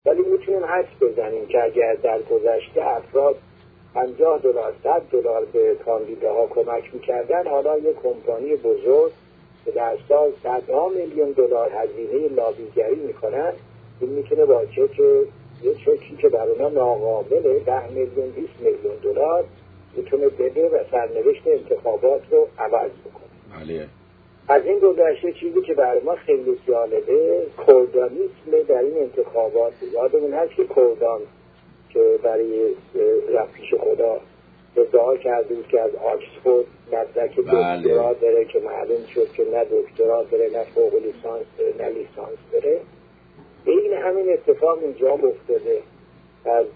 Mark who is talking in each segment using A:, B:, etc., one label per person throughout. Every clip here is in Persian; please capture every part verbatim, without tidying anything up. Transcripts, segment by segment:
A: ولی میتونیم حدس بزنیم که اگر در گذشته افراد پنجاه دلار صد دلار به کاندیداها کمک میکردن، حالا یک کمپانی بزرگ که در سال صدها میلیون دلار هزینه لابیگری میکنن، این میتونه با چک یه چکی که برای اونا ناقابله ده میلیون بیست میلیون دلار میتونه بده و سرنوشت انتخابات رو عوض بکنه.
B: بله.
A: از این گذشته چیزی که برای ما خیلی جالبه کوردانیسم در این انتخابات. یادمون هست که کوردان که برای رفیش خدا ادعا کرده بود که از آکسفورد مدرک دکترا داره که معلوم شد که نه دکترا داره، نه فوق لیسانس داره، نه لیسانس داره. این همین اتفاق اینجا افتاده. از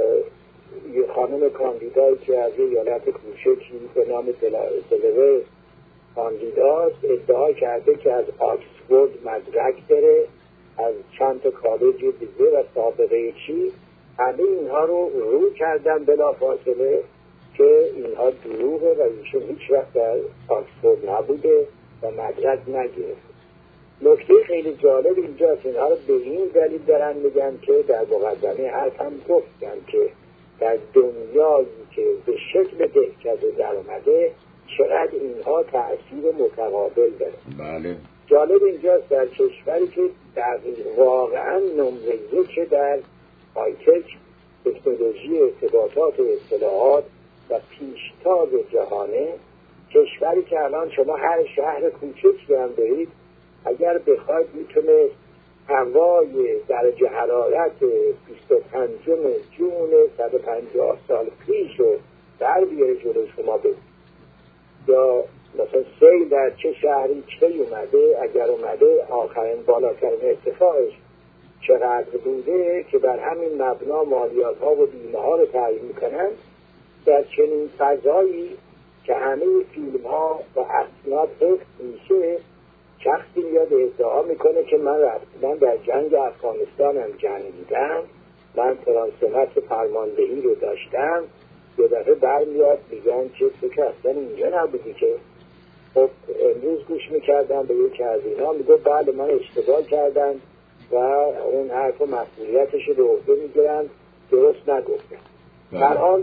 A: یه خانم کاندیدایی که از یه ایالت کوچکی به نام دلوه کاندیداست، ادعا کرده که از آکسفورد مدرک داره، از چند تا کالج دیگه و سابقه چی. همه اینها رو رو کردن بلا فاصله که اینها دروغه و ایشون هیچ وقت در آکسفورد نبوده و مدرک نگرفت. نکته خیلی جالب اینجاست، اینها رو به این دلیل دارن میگن که در مقدمه حرف هم گفتن که در دنیایی که به شکل دهکده در اومده چقدر اینها تأثیر متقابل داره.
B: بله.
A: جالب اینجاست در کشوری که در واقعا نمره یک در هایتک، تکنولوژی، ارتباطات و اطلاعات و پیشتاز جهانه، کشوری که الان شما هر شهر کوچکی هم برید اگر بخواید میتونه هوای درجه حرارت بیست و پنجم جون صد و پنجاه سال پیش رو در بیاره جلو شما برید. یا مثلا سیل در چه شهری چه اومده، اگر اومده آخرین بالاترین ارتفاعش چقدر بوده که بر همین مبنا مالیات ها و بیمه ها رو تعیین میکنن. در چنین فضایی که همه فیلم ها و اسناد حفظ میشه، شخصی میاد ادعا میکنه که من رفتم در جنگ افغانستانم جنگیدم، من فرانسمت فرماندهی رو داشتم، یه دفعه برمیاد میگن که تو که اصلا اینجا نبودی که. خب امروز گوش میکردم به یکی از اینا میگه بله من اشتباه کردم و اون حرف و مسئولیتش رو به عهده میگیرن، درست نگفتم. در آن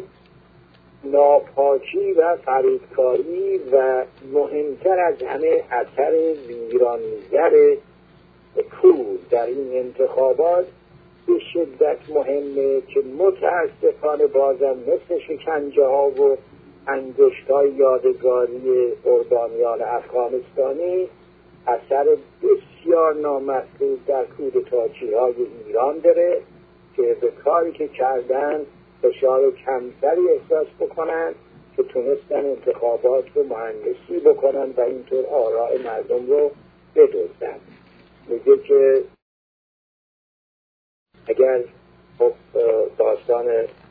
A: ناپاکی و فریبکاری و مهمتر از همه اثر ویرانگر پول در این انتخابات به شدت مهمه که متاسفانه بازم مثل شکنجه ها و انگشت های یادگاری قربانیان افغانستانی اثر بسیار نامطلوب در کودتاچی های ایران داره که به کاری که کردن فشار کمتری احساس بکنن که تونستن انتخابات رو مهندسی بکنن و اینطور آراء مردم رو بدزدن. میگه که اگر خب داستان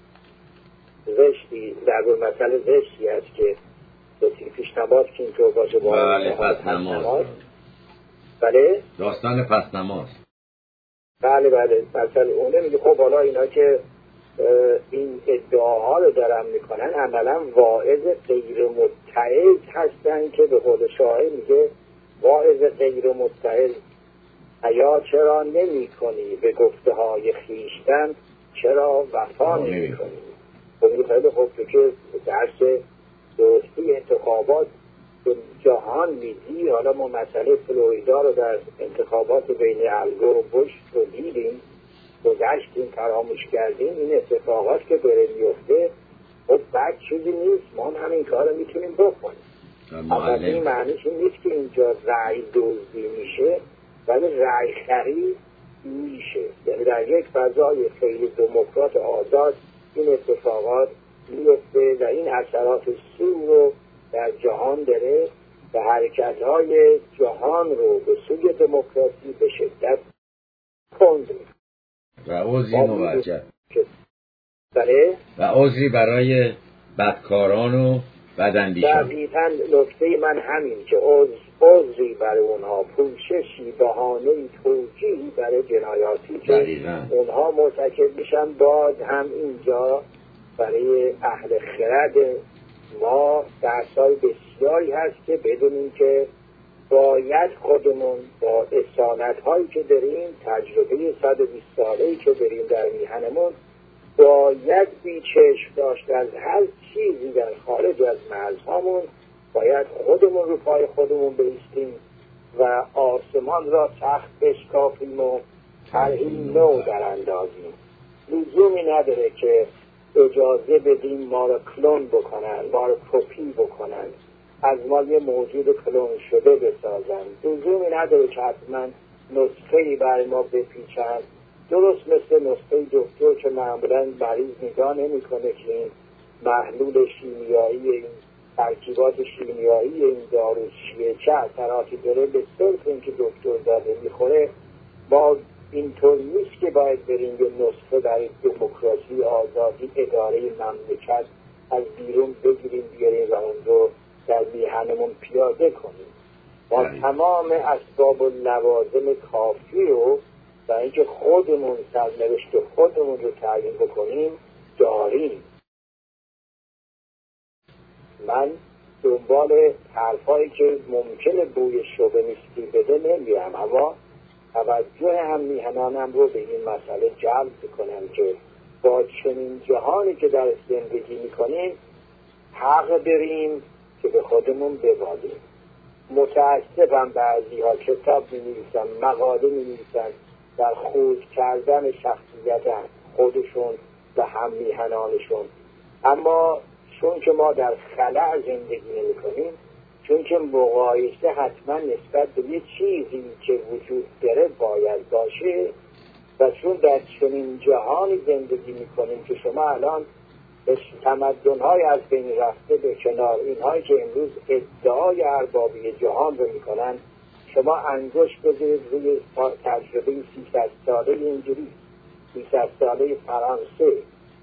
A: زشتی در مسئله زشتی است که بسی پیشنماز که اینطور باشه با
B: بله پس نماز.
A: بله
B: داستان پس نماز.
A: بله بله مثلا اونه میگه خب حالا اینا که این ادعاها رو دارن میکنن عملا واعظ غیر متعظ هستن که به خود شاعر میگه واعظ غیر متعظ ایا چرا نمی کنی به گفته های خیشتن، چرا وفا نمی کنی. خب این خیلی خوب که درس درستی انتخابات به جهان میدی. حالا ما مسئله فلوریدا رو در انتخابات بین الگور و بوش رو دیدیم، گذشتیم، فراموش کردیم. این اتفاقات که داره میفته خب بد چیزی نیست، ما هم همین کار رو میتونیم بکنیم. اما این معنیش این نیست که اینجا رأی دزدی میشه، ولی رأی خرید میشه. یعنی در یک فضای خیلی دموکرات آزاد این اتفاقات میفته و این اثرات سو رو در جهان داره و حرکت‌های جهان رو به سوی دموکراسی به شدت کند می‌کنه.
B: و عذری موجه
A: بله
B: و عذری برای بدکاران و بداندیشان.
A: دقیقاً نکته من همین که عذر عذری برای اونها، پوششی، بهانه‌ای، توجیهی برای جنایاتی که اونها مرتکب میشن. باز هم اینجا برای اهل خرد ما درسای بسیاری هست که بدونیم که باید خودمون با اصالت هایی که داریم، تجربه صد و بیست ساله‌ای که داریم در میهنمون، باید بیچشم داشت از هر چیزی در خارج از مرزهامون، باید خودمون رو پای خودمون بایستیم و آسمان را تخت بشکافیم و طرحی نو در اندازیم. لزومی نداره که اجازه بدیم ما را کلون بکنن، ما را کپی بکنن، از ما یه موجود کلون شده بسازن. لزومی نداره که حتما نسخه‌ای برای ما بپیچن، درست مثل نسخه دکتر که معمولا مریض نگاه نمی‌کنه که این محلول شیمیایی، این ترکیبات شیمیایی این دارو چیه، چه اثراتی داره، به صرف اینکه دکتر داده میخوره. ما اینطور نیست که باید بریم یه نسخه برای دموکراسی، آزادی، اداره مملکت از بیرون بگیریم بیاریم و اون رو در میهنمون پیاده کنیم. ما تمام اسباب و لوازم کافی رو و اینکه خودمون سرنوشت خودمون رو تعیین بکنیم داریم. من دنبال حرفایی که ممکنه بوی شبه نیستی بده نمیرم، اما توجه هم میهنانم رو به این مسئله جلب کنم که با چنین جهانی که در زندگی میکنیم حق داریم که به خودمون ببالیم. متاسفم بعضی ها کتاب می‌نویسن، مقاله می‌نویسن در خود کردن شخصیت خودشون و هم میهنانشون، اما چون که ما در خلأ زندگی نمی‌کنیم، چون که مقایسه حتما نسبت به یه چیزی که وجود داره باید باشه و چون در چنین جهانی زندگی می‌کنیم که شما الان تمدن‌های از بین رفته به کنار اینهایی که امروز ادعای اربابی جهان رو میکنن، شما انگشت بذارید روی تجربه سیصد ساله انگلیس، سیصد ساله فرانسه،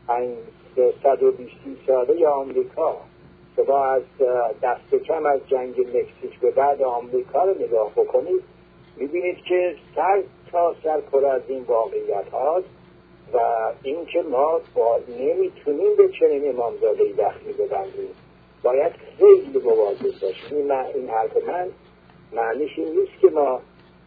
A: صد و بیست ساله آمریکا، شما از دست کم از جنگ مکزیک به بعد آمریکا رو نگاه بکنید، میبینید که سر تا سر پر از این واقعیت هاست و این که ما با نمیتونیم به چنین امامزادهی دخلی ببندیم، باید خیلی مواظب باشیم. این حرف من معنیش این نیست که ما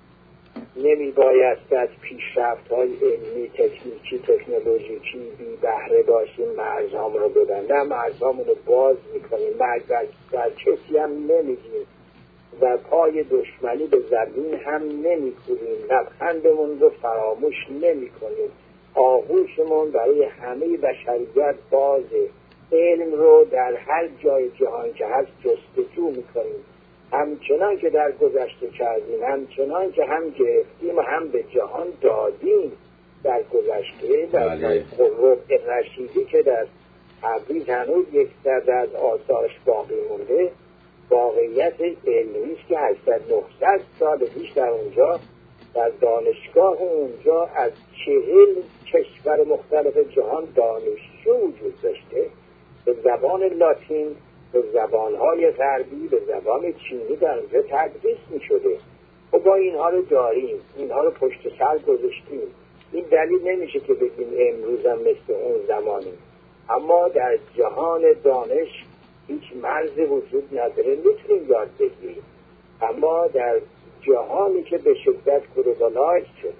A: نمیبایست از پیشرفت های علمی، تکنیکی، تکنولوژیکی بی بهره باشیم، مرزهام رو ببندیم، مرزهامون رو باز میکنیم، مرز بر کسی هم نمیگیم و پای دشمنی به زمین هم نمیکنیم، لبخندمون رو فراموش نمیکنیم، آغوشمون برای همه بشریت بازه، علم رو در هر جای جهان که هست جستجو میکنیم، همچنان که در گذشته کردیم، همچنان که هم گرفتیم و هم به جهان دادیم در گذشته. در ربع رشیدی که در تبریز هنوز یک درصد از آثارش باقی مونده، واقعیت علمی است که هشتصد نهصد سال پیش در اونجا در دانشگاه اونجا از چهل کشور مختلف جهان دانشجو وجود داشته، به زبان لاتین، به زبانهای غربی، به زبان چینی در اونجا تدریس می شده و با اینها رو داریم، اینها رو پشت سر گذاشتیم. این دلیل نمیشه که بگیم امروز هم مثل اون زمانیم، اما در جهان دانش هیچ مرزی وجود نداره، میتونیم یاد بگیریم، اما در جهانی که به شدت گلوبالایز شده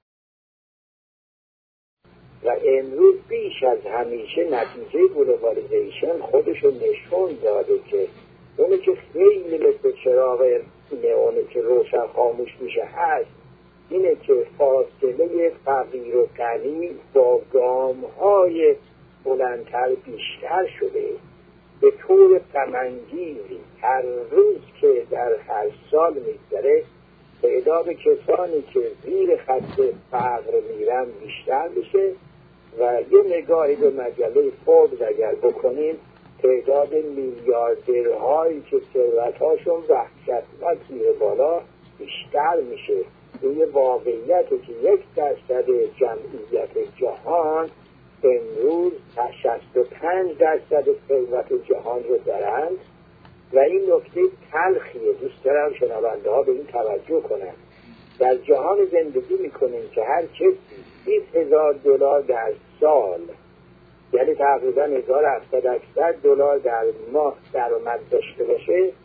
A: و امروز بیش از همیشه نتیجه گلوبالیزیشن خودشو نشون داده که اونی که خیلی مثل چراغ نئونی که روشن خاموش میشه هست، اینه که فاصله فقیر و غنی با گام‌های بلندتر بیشتر شده. به طور غم‌انگیزی هر روز که در هر سال میگذره تعداد کسانی که زیر خط فقر میرن بیشتر میشه و یه نگاهی به مجله فوربس اگر بکنیم تعداد میلیاردرهایی که ثروت‌هاشون وحشتناک میره بالا بیشتر میشه. این واقعیته که یک درصد جمعیت جهان امروز شصت و پنج درصد ثروت جهان رو دارند و این نکته تلخیه. دوست دارم شنونده ها به این توجه کنند. در جهان زندگی میکنیم که هر کسی بیست هزار دلار در سال، یعنی تقریبا هزار و هفتصد دلار در ماه درآمد داشته باشه،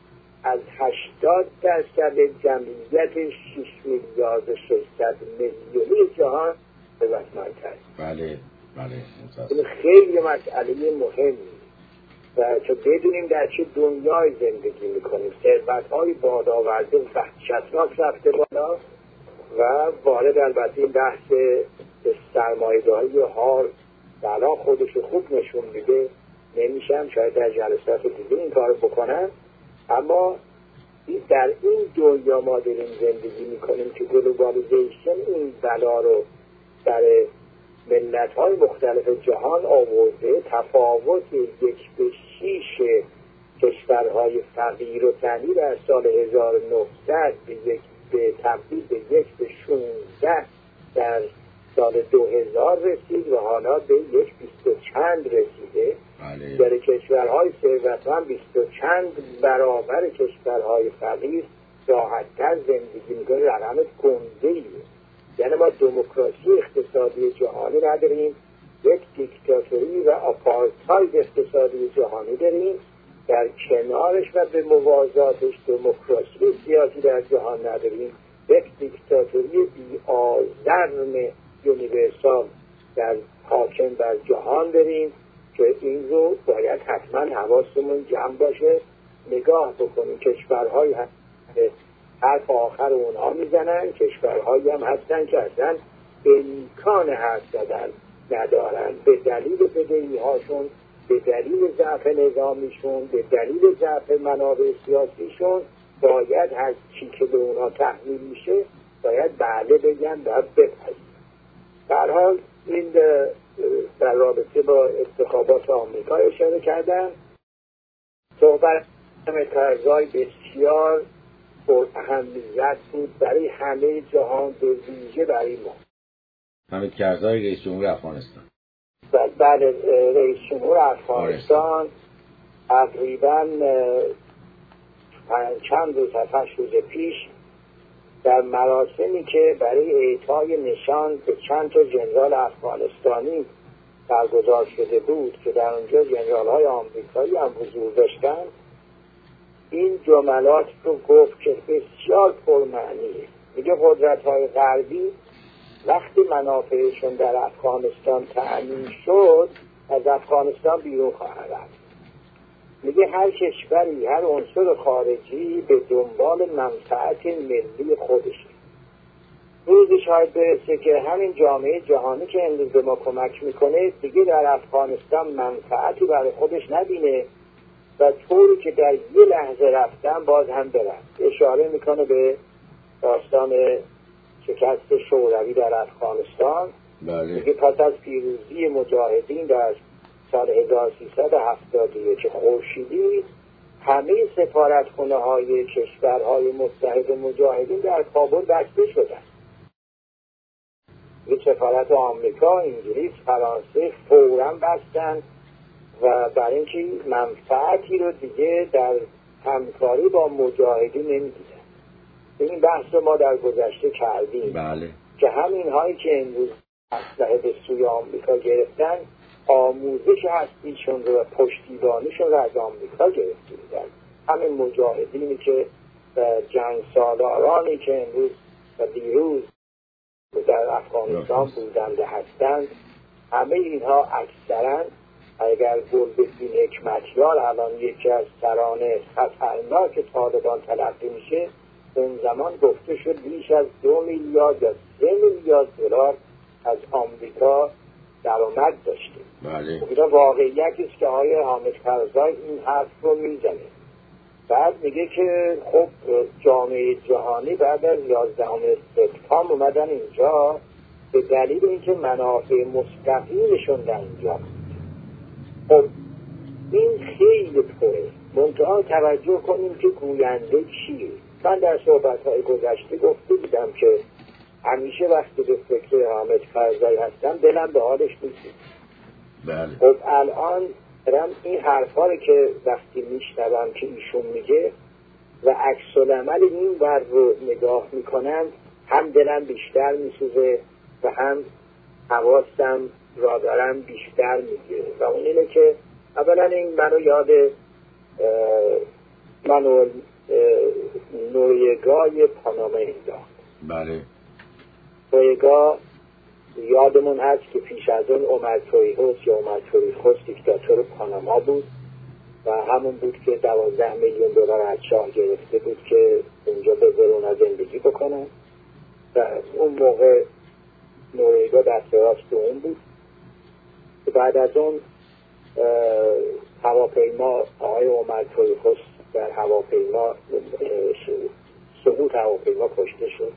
A: از هشتاد درصد جمعیت شش میلیارد و ششصد میلیونی جهان ثروتمندتر.
B: بله بله.
A: این خیلی مسئله مهمی و که بدونیم در چه دنیای زندگی میکنیم. ثروت‌های بادآورده وحشتناک رفته بالا و وارد البته این بحث سرمایه‌داری حال الان خودش خوب نشون میده نمیشم، شاید در جلسات دیگه این کار بکنم، اما در این دنیا ما داریم زندگی میکنیم که گلوبالیزیشن این بلا رو در ملت‌های مختلف جهان آورده. تفاوت یک به شیش کشورهای فقیر و غنی در سال هزار و نهصد به یک به تبدیل به یک به شانزده در سال دو هزار رسید و حالا به یک بیست و چند رسیده.
B: بله.
A: در کشورهای ثروتمند بیست و چند برابر کشورهای فقیر راحت‌تر زندگی می‌کنه. رقم گنده‌ایه. یعنی ما دموکراسی اقتصادی جهانی نداریم، یک دیکتاتوری و آپارتاید اقتصادی جهانی داریم، در کنارش و به موازاتش دموکراسی سیاسی در جهان نداریم، یک دیکتاتوری بی آزرم یونیورسال در حاکم بر جهان داریم که این رو باید حتما حواسمون جمع باشه، نگاه بکنیم. کشورهای هست حرف آخر اونها میزنن، کشورهایی هم هستن که اصلا امکان حرف زدن ندارن به دلیل بدهی هاشون، به دلیل ضعف نظامیشون، به دلیل ضعف منابع سیاسیشون. باید هر چی که به اونها تحمیل میشه باید بله بگن و بپذیرن. در حال این در رابطه با انتخابات آمریکا اشاره کردم. صحبت طرزهای بسیار پر اهمیت بود برای همه جهان، به ویژه برای ما.
B: حامد کرزای رئیس جمهور افغانستان.
A: بله، رئیس جمهور افغانستان تقریبا چند روز هفتش روز پیش در مراسمی که برای اعطای نشان به چند تا ژنرال افغانستانی برگزار شده بود که در اونجا ژنرال‌های آمریکایی هم حضور داشتن، این جملات رو گفت که بسیار پرمعنیه. میگه قدرت‌های غربی وقتی منافعشون در افغانستان تأمین شد از افغانستان بیرون خواهد رفت. میگه هر کشوری، هر عنصر خارجی به دنبال منفعت ملی خودشه. روزی شاید برسه که همین جامعه جهانی که امروز به ما کمک میکنه دیگه در افغانستان منفعتی برای خودش نبینه و طوری که در یه لحظه رفتن باز هم برن. اشاره میکنه به داستان شکست شوروی در افغانستان.
B: بله.
A: میگه پس از پیروزی مجاهدین در سال هزار و سیصد و هفتاد و یک خورشیدی همه سفارتخانه های کشورهای متحد مجاهدین در کابل بسته شدن. یه سفارت آمریکا، انگلیس، فرانسه فوراً بستن و برای اینکه منفعتی رو دیگه در همکاری با مجاهدین نمیدیدن. این بحث رو ما در گذشته کردیم.
B: بله. که
A: همین هایی که امروز اسلحه به سوی آمریکا گرفتن آموزش هستیشون رو و پشتیبانیشون رو از آمریکا گرفته بودن. همین مجاهدینی که جنگ سالارانی که امروز و دیروز در افغانستان بودند هستند، همه اینها اکثرا اگر گلبدین حکمتیار الان یکی از سران خطرناک طالبان تلقی میشه، اون زمان گفته شد بیش از دو میلیارد یا سه میلیارد دلار از آمریکا درآمد داشته.
B: بله.
A: این واقعیتی است که آقای حامد کرزای این حرف رو میزنه. بعد میگه که خب جامعه جهانی بعد از یازدهم سپتامبر اومدن اینجا به دلیل اینکه منافع مستقیمشون در اینجا. خب این خیلی پره. منتها توجه کنیم که گوینده چیه. من در صحبت‌های گذشته گفته بودم که همیشه وقتی به فکر حامد کرزای هستم دلم به حالش میسوزه.
B: بله.
A: خب الان برم این حرفا رو که وقتی میشنوم که ایشون میگه و عکس العمل این ور رو نگاه میکنم، هم دلم بیشتر میسوزه و هم حواسم را دارم بیشتر میگیره. و اون اینه که اولا این منو یاد منوئل نوریگای پاناما انداخت.
B: بله.
A: نوریگا یادمون هست که پیش از اون عمر توریخوس یا عمر توریخوس دیکتاتور پاناما بود و همون بود که دوازده میلیون دلار از شاه گرفته بود که اونجا به زرونا زندگی بکنن و اون موقع نوریگا دست راست اون بود. بعد از اون هواپیما آقای عمر توریخوس در هواپیما سقوط هواپیما کشته شد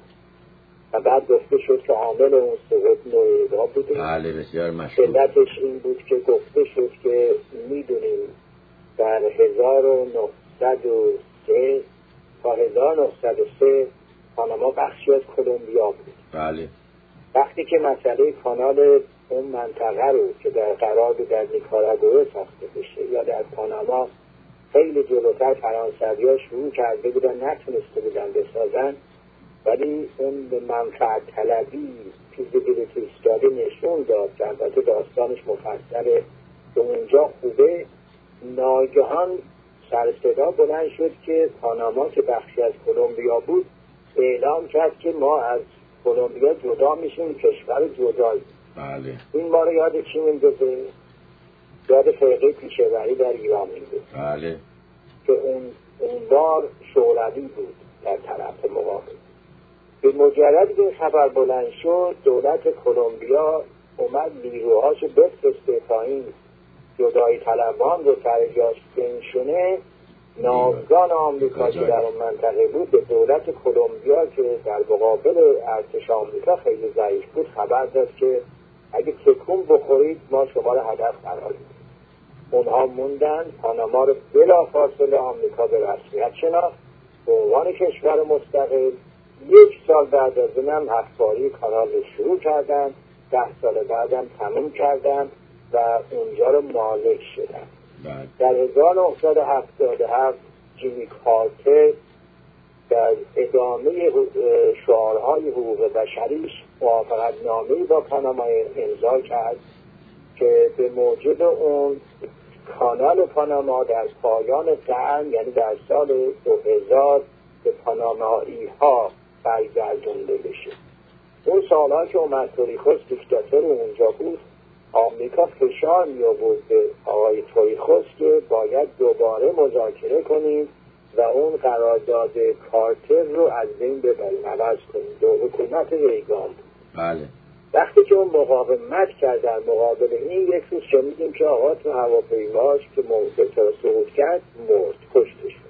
A: و بعد گفته شد که عامل اون سقوط نوریگا بوده.
B: بله بسیار مشهور.
A: علتش این بود که گفته شد که میدونیم در هزار و نهصد و سه تا هزار و نهصد و سه پاناما بخشی از کلمبیا بود.
B: بله.
A: وقتی که مسئله کانال اون منطقه رو که در قرار بود در نیکاراگوئه ساخته بشه یا در پاناما خیلی جلوتر فرانسوی‌ها شروع کرده بودن نتونسته بودن بسازن، ولی اون منفعت طلبی فیزیبیلیتی استادی نشون داد که البته داستانش مفصله که اونجا خوبه. ناگهان سر صدا بلند شد که پاناما که بخشی از کلمبیا بود اعلام کرد که ما از کلمبیا جدا میشیم، کشور جدایی.
B: بله.
A: این ما رو یاد چی میندازه؟ یاد فرقه پیشه‌وری در ایران میندازه.
B: بله.
A: که اون اون بار شوروی بود در طرف مقابل. به مجرد که خبر بلند شد دولت کلمبیا اومد نیروهاشو بفرسته تا این جدایی طلبان رو سر جاش بنشونه. ناوگان آمریکا که در اون منطقه بود به دولت کلمبیا که در مقابل ارتش آمریکا خیلی ضعیف بود خبر داد که اگه تکون بخورید ما شما رو هدف قرار میدیم. اونها موندن. پاناما رو بلافاصله آمریکا به رسمیت شناخت به عنوان کشور مستقل. یک سال بعد از اونم حفاری کانال رو شروع کردن، ده سال بعدم تموم کردن و اونجا رو مالک شدن. در هزار و نهصد و هفتاد و هفت جیمی کارتر در ادامه شعارهای حقوق بشریش موافقت نامه‌ای با پاناما امضا کرد که به موجب اون کانال پاناما در پایان قرن یعنی در سال دو هزار به پانامایی ها برگردونده بشه. اون سالها که عمر توریخوس دیکتاتور اونجا بود آمریکا فشار می آورد به آقای توریخوس که باید دوباره مذاکره کنیم و اون قرارداد کارتر رو از بین ببریم، عوض کنیم. دو حکومت ریگان بود.
B: بله.
A: وقتی که اون مقاومت کردن مقابل این یک روز شنیدیم که آقا تو هواپیماش که موضوع سقوط کرد مرد، کشته شد.